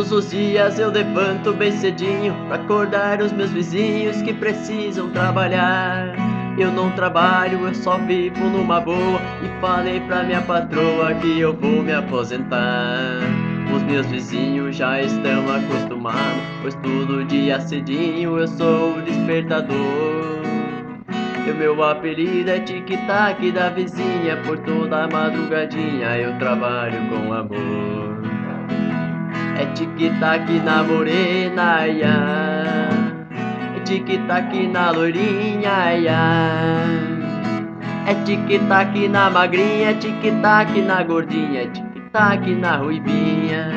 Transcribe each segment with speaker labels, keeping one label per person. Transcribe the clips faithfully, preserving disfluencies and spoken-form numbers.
Speaker 1: Todos os dias eu levanto bem cedinho pra acordar os meus vizinhos que precisam trabalhar. Eu não trabalho, eu só vivo numa boa e falei pra minha patroa que eu vou me aposentar. Os meus vizinhos já estão acostumados, pois todo dia cedinho eu sou o despertador. E o meu apelido é tic-tac da vizinha, por toda madrugadinha eu trabalho com amor. É tic-tac na morena, ia. É tic-tac na loirinha, ia. É tic-tac na magrinha, é tic-tac na gordinha, é tic-tac na ruivinha.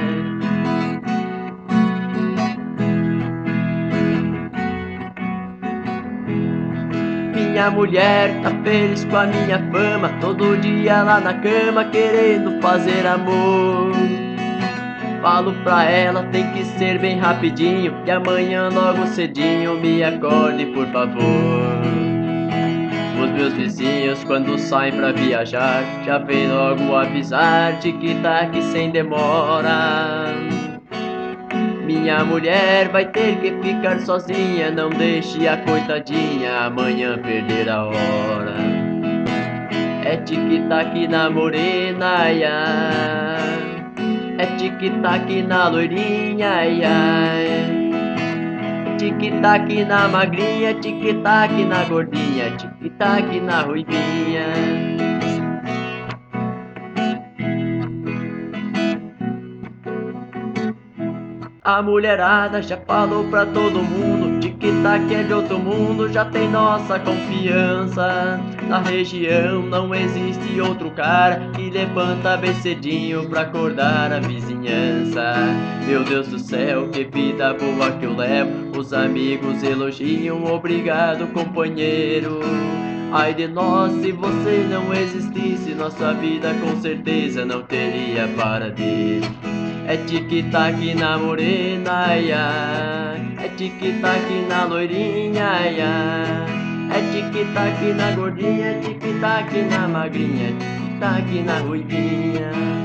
Speaker 1: Minha mulher tá feliz com a minha fama, todo dia lá na cama querendo fazer amor. Falo pra ela, tem que ser bem rapidinho, e amanhã logo cedinho me acorde por favor. Os meus vizinhos quando saem pra viajar já vem logo avisar, tic-tac sem demora. Minha mulher vai ter que ficar sozinha, não deixe a coitadinha amanhã perder a hora. É tic-tac na morena, ia. É tic-tac na loirinha, ai, ai. Tic-tac na magrinha, tic-tac na gordinha, tic-tac na ruivinha. A mulherada já falou pra todo mundo, tic-tac é de outro mundo, já tem nossa confiança. Na região não existe outro cara que levanta bem cedinho pra acordar a vizinhança. Meu Deus do céu, que vida boa que eu levo, os amigos elogiam, obrigado companheiro. Ai de nós, se você não existisse, nossa vida com certeza não teria paradeiro. É tic-tac na morena, ia. É tic-tac na loirinha, ia. É tic-tac na gordinha, tic-tac na magrinha, tic-tac na ruivinha.